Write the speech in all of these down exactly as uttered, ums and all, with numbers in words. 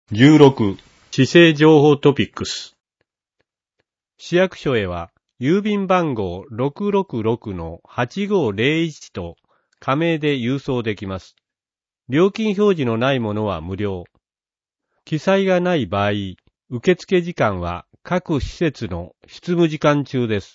じゅうろく、市政情報トピックス。市役所へは、郵便番号 ろくろくろくのはちごーぜろいち と加盟で郵送できます。料金表示のないものは無料。記載がない場合、受付時間は各施設の執務時間中です。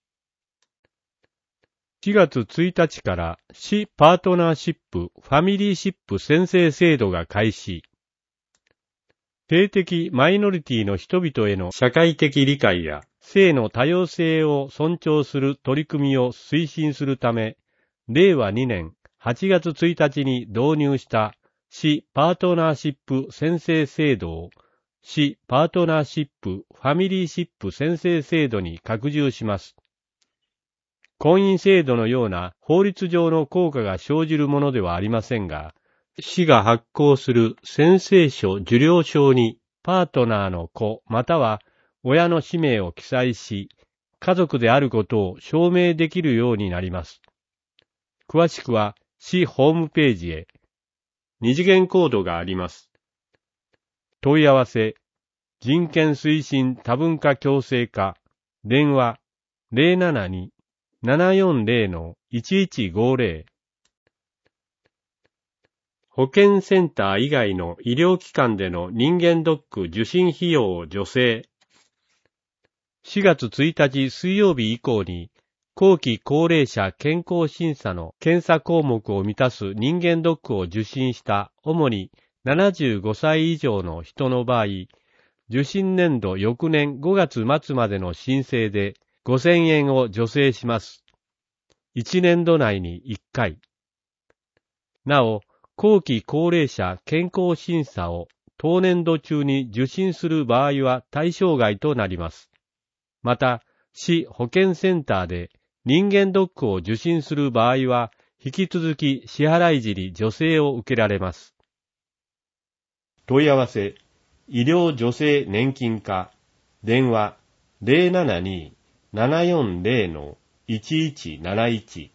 しがつついたちから市パートナーシップファミリーシップ宣誓制度が開始。性的マイノリティの人々への社会的理解や性の多様性を尊重する取り組みを推進するため、れいわにねんはちがつついたちに導入した市パートナーシップ宣誓制度を市パートナーシップファミリーシップ宣誓制度に拡充します。婚姻制度のような法律上の効果が生じるものではありませんが、市が発行する宣誓書受領証にパートナーの子または親の氏名を記載し、家族であることを証明できるようになります。詳しくは市ホームページへ。二次元コードがあります。問い合わせ、人権推進多文化共生課、電話 ゼロななに ななよんゼロ のいちいちごゼロ。保健センター以外の医療機関での人間ドック受診費用を助成。しがつついたち水曜日以降に、後期高齢者健康審査の検査項目を満たす人間ドックを受診した主にななじゅうごさい以上の人の場合、受診年度翌年ごがつ末までの申請でごせんえんを助成します。いちねんど内にいっかい。なお、後期高齢者健康審査を当年度中に受診する場合は対象外となります。また、市保健センターで人間ドックを受診する場合は、引き続き支払い時に助成を受けられます。問い合わせ、医療助成年金課、電話 ゼロななに ななよんゼロ のいちいちなないち。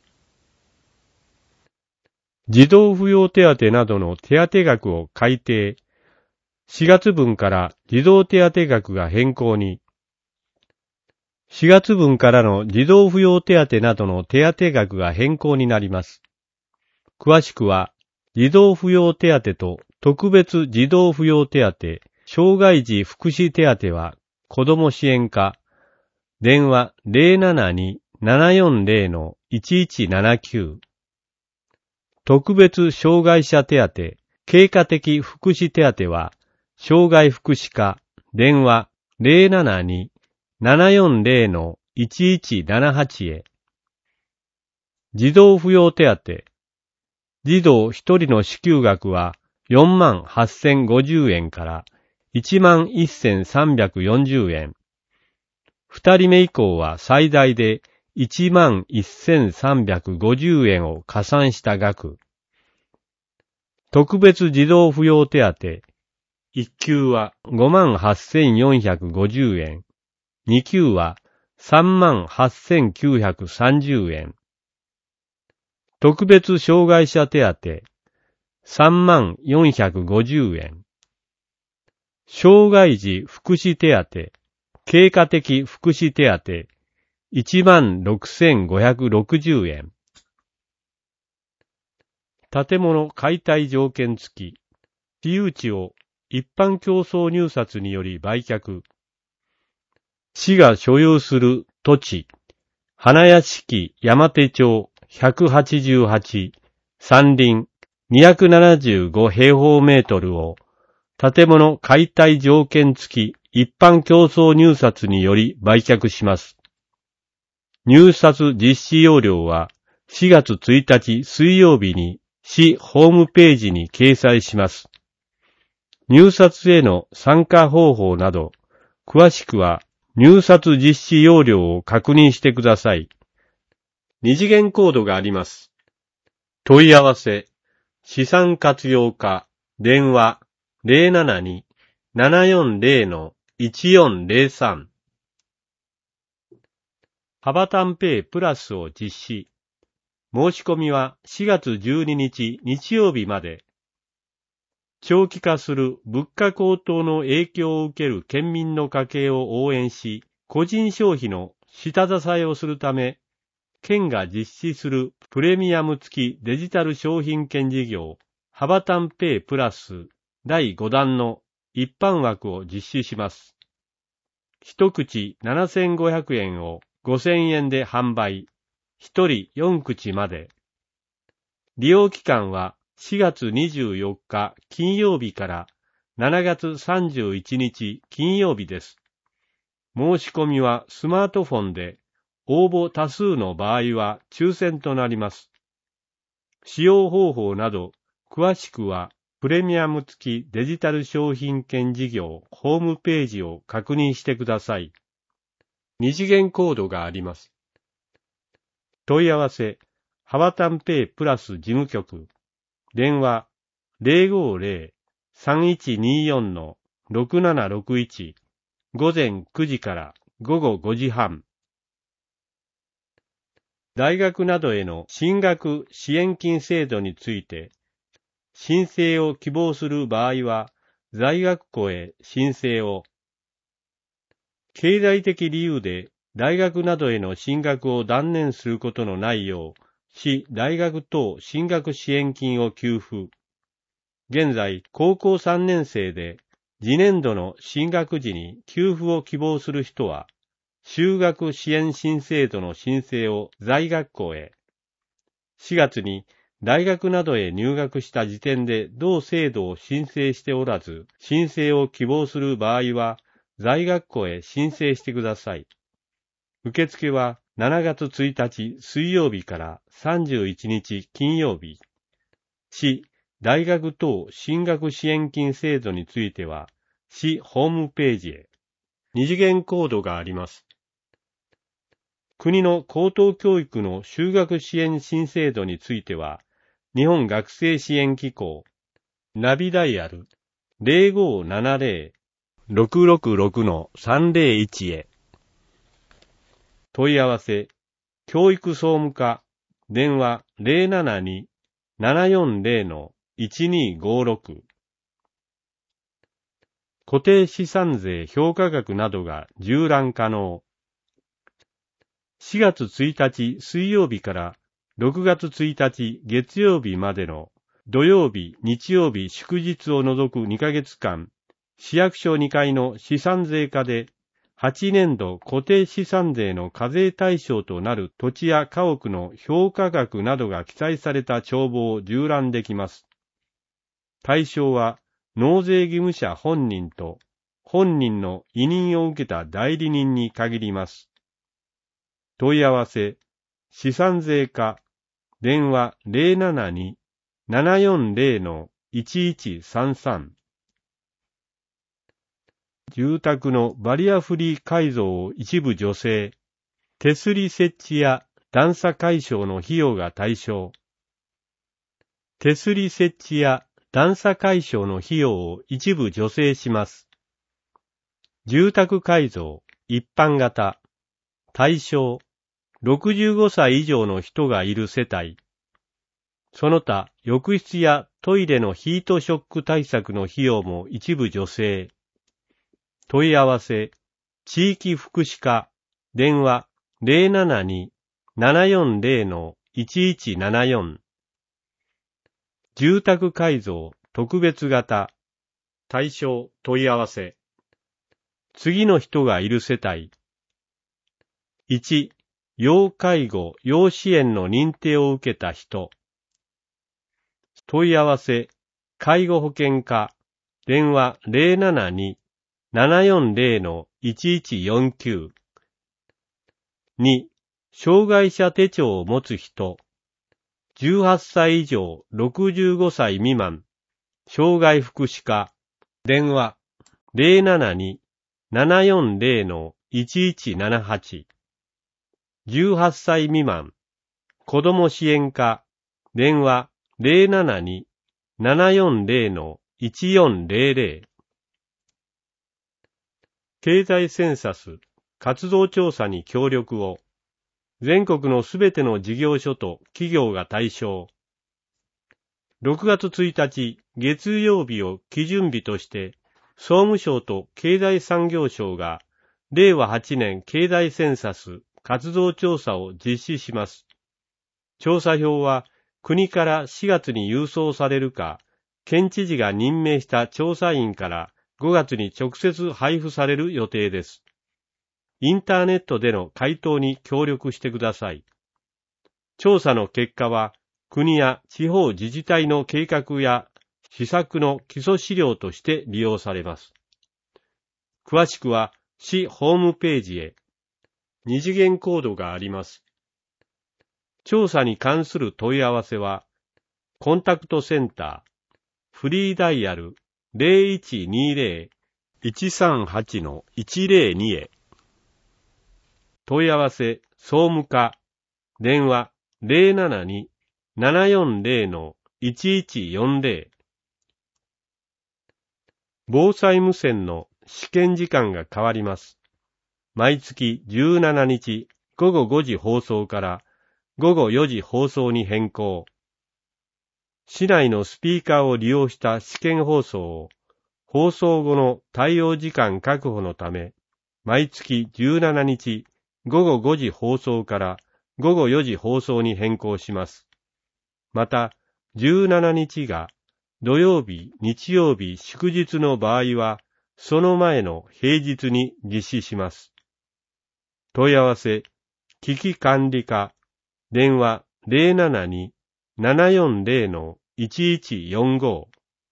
児童扶養手当などの手当額を改定。しがつぶんから児童手当額が変更に。しがつぶんからの児童扶養手当などの手当額が変更になります。詳しくは、児童扶養手当と特別児童扶養手当、障害児福祉手当は子ども支援課、電話 ゼロななに ななよんゼロ のいちいちななきゅう。特別障害者手当、経過的福祉手当は、障害福祉課、電話 ゼロななに ななよんゼロ のいちいちななはち へ。児童扶養手当、児童一人の支給額はよんまんはっせんごじゅうえんからいちまんせんさんびゃくよんじゅうえん。二人目以降は最大でいちまんせんさんびゃくごじゅうえんを加算した額。特別児童扶養手当。一級はごまんはっせんよんひゃくごじゅうえん。二級はさんまんはっせんきゅうひゃくさんじゅうえん。特別障害者手当。さんまんよんひゃくごじゅうえん。障害児福祉手当。経過的福祉手当。いちまんろくせんごひゃくろくじゅうえん。建物解体条件付き。私有地を一般競争入札により売却。市が所有する土地、花屋敷山手町ひゃくはちじゅうはち、山林にひゃくななじゅうご平方メートルを建物解体条件付き一般競争入札により売却します。入札実施要領はしがつついたち水曜日に市ホームページに掲載します。入札への参加方法など、詳しくは入札実施要領を確認してください。二次元コードがあります。問い合わせ、資産活用課、電話 ゼロななに ななよんゼロ のいちよんゼロさん。ハバタンペイプラスを実施。申し込みはしがつじゅうににち日曜日まで。 長期化する物価高騰の影響を受ける県民の家計を応援し、個人消費の下支えをするため、県が実施するプレミアム付きデジタル商品券事業、ハバタンペイプラスだいごだんの一般枠を実施します。一口ななせんごひゃくえんをごせんえんで販売、一人よん口まで。利用期間はしがつにじゅうよっか金曜日からしちがつさんじゅういちにち金曜日です。申し込みはスマートフォンで、応募多数の場合は抽選となります。使用方法など、詳しくはプレミアム付きデジタル商品券事業ホームページを確認してください。二次元コードがあります。問い合わせ、ハバタンペイプラス事務局、電話 ゼロごゼロ さんいちによん ろくななろくいち、午前くじから午後ごじはん。大学などへの進学支援金制度について、申請を希望する場合は、在学校へ申請を。経済的理由で大学などへの進学を断念することのないよう、市大学等進学支援金を給付。現在、高校さんねん生で、次年度の進学時に給付を希望する人は、就学支援新制度の申請を在学校へ。しがつに大学などへ入学した時点で同制度を申請しておらず、申請を希望する場合は、在学校へ申請してください。受付はしちがつついたち水曜日からさんじゅういちにち金曜日。市大学等進学支援金制度については、市ホームページへ。二次元コードがあります。国の高等教育の修学支援新制度については、日本学生支援機構、ナビダイヤル ゼロごななゼロ ろくろくろく さんぜろいち へ。問い合わせ、教育総務課、電話 ゼロななに ななよんゼロ いちにごろく。固定資産税評価額などが縦覧可能。しがつついたち水曜日からろくがつついたち月曜日までの土曜日、日曜日、祝日を除くにかげつかん、市役所にかいの資産税課ではちねんど固定資産税の課税対象となる土地や家屋の評価額などが記載された帳簿を縦覧できます。対象は納税義務者本人と本人の委任を受けた代理人に限ります。問い合わせ、資産税課、電話 ゼロななに ななよんゼロ いちいちさんさん。住宅のバリアフリー改造を一部助成、手すり設置や段差解消の費用が対象。手すり設置や段差解消の費用を一部助成します。住宅改造、一般型、対象、ろくじゅうごさい以上の人がいる世帯。その他、浴室やトイレのヒートショック対策の費用も一部助成。問い合わせ、地域福祉課、電話 ゼロななに ななよんゼロ いちいちななよん。住宅改造特別型、対象問い合わせ。次の人がいる世帯。いち、要介護・要支援の認定を受けた人。問い合わせ、介護保険課、電話 ゼロななに ななよんゼロ いちいちよんきゅう。に、障害者手帳を持つ人。じゅうはっさい以上ろくじゅうごさい未満、障害福祉課、電話 ゼロななに ななよんゼロ いちいちななはち。じゅうはっさい未満、子ども支援課、電話 ゼロななに ななよんゼロ いちよんゼロゼロ。経済センサス、活動調査に協力を。全国のすべての事業所と企業が対象。 ろくがつついたち月曜日を基準日として、総務省と経済産業省がれいわはちねん経済センサス活動調査を実施します。調査票は国からしがつに郵送されるか、県知事が任命した調査員からごがつに直接配布される予定です。インターネットでの回答に協力してください。調査の結果は、国や地方自治体の計画や施策の基礎資料として利用されます。詳しくは市ホームページへ。二次元コードがあります。調査に関する問い合わせは、コンタクトセンター、フリーダイヤル ゼロいちにゼロ いちさんはち のいちゼロに へ。問い合わせ総務課、電話ゼロななに ななよんゼロ のいちいちよんゼロ。防災無線の試験時間が変わります。毎月じゅうしちにちごごごじ放送からごごよじ放送に変更。市内のスピーカーを利用した試験放送を放送後の対応時間確保のため、毎月じゅうしちにちごごごじ放送からごごよじ放送に変更します。また、じゅうしちにちが土曜日、日曜日、祝日の場合は、その前の平日に実施します。問い合わせ、危機管理課、電話ゼロななに ななよんゼロ のいちいちよんご。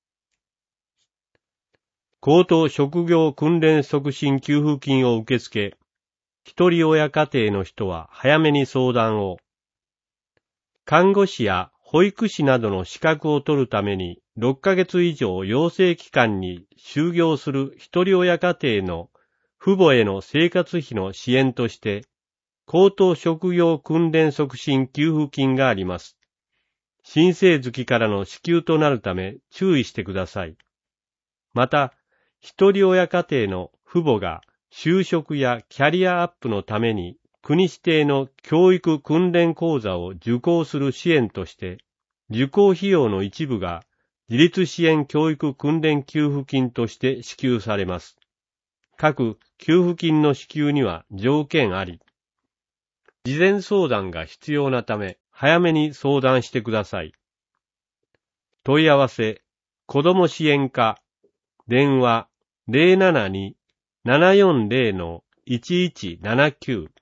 高等職業訓練促進給付金を受け付け、一人親家庭の人は早めに相談を。看護師や保育士などの資格を取るためにろっかげつ以上養成機関に就業する一人親家庭の父母への生活費の支援として、高等職業訓練促進給付金があります。申請月からの支給となるため注意してください。また、一人親家庭の父母が就職やキャリアアップのために国指定の教育訓練講座を受講する支援として、受講費用の一部が自立支援教育訓練給付金として支給されます。各給付金の支給には条件あり。事前相談が必要なため、早めに相談してください。問い合わせ、子ども支援課、電話ゼロななに ななよんゼロ のいちいちななきゅう。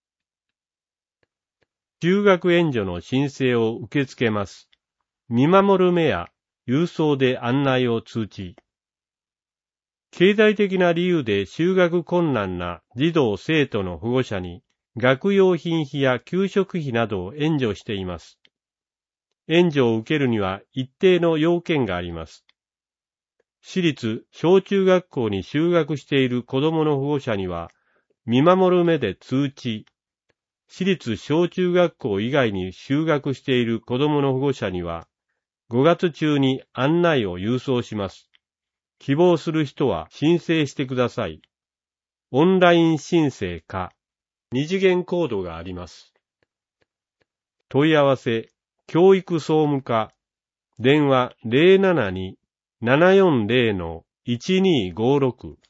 就学援助の申請を受け付けます。見守る目や郵送で案内を通知。経済的な理由で就学困難な児童生徒の保護者に学用品費や給食費などを援助しています。援助を受けるには一定の要件があります。私立小中学校に就学している子どもの保護者には、見守る目で通知。私立小中学校以外に就学している子どもの保護者には、ごがつ中に案内を郵送します。希望する人は申請してください。オンライン申請か、二次元コードがあります。問い合わせ、教育総務課、電話ゼロななに ななよんゼロ のいちにごろく。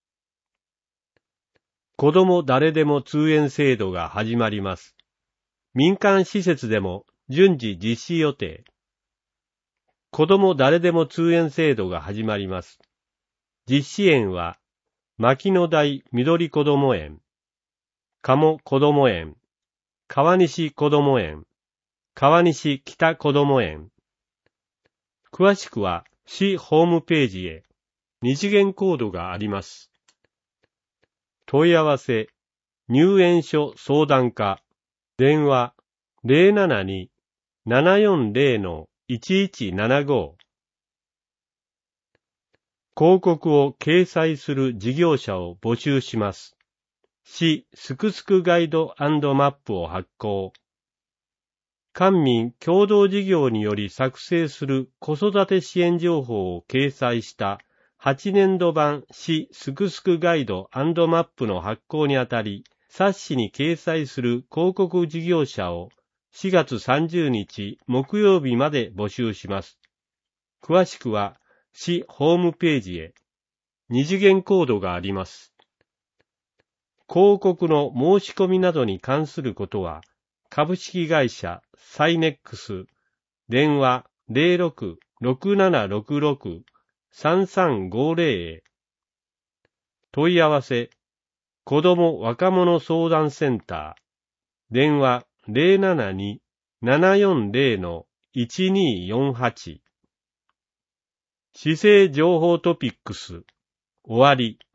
子ども誰でも通園制度が始まります。民間施設でも順次実施予定。子ども誰でも通園制度が始まります。実施園は、牧野台緑こども園、鴨こども園、川西こども園、川西北こども園。詳しくは市ホームページへ。二次元コードがあります。問い合わせ、入園所相談課、電話ゼロななに ななよんゼロ のいちいちななご。広告を掲載する事業者を募集します。市すくすくガイド&マップを発行。官民共同事業により作成する子育て支援情報を掲載したはちねんど版市すくすくガイド&マップの発行にあたり、冊子に掲載する広告事業者をしがつさんじゅうにち木曜日まで募集します。 詳しくは市ホームページへ。二次元コードがあります。広告の申し込みなどに関することは、株式会社サイネックス、電話 ゼロろく ろくななろくろく さんさんごゼロ へ。問い合わせ、子ども若者相談センター、電話 ゼロななに ななよんゼロ いちによんはち。市政情報トピックス、終わり。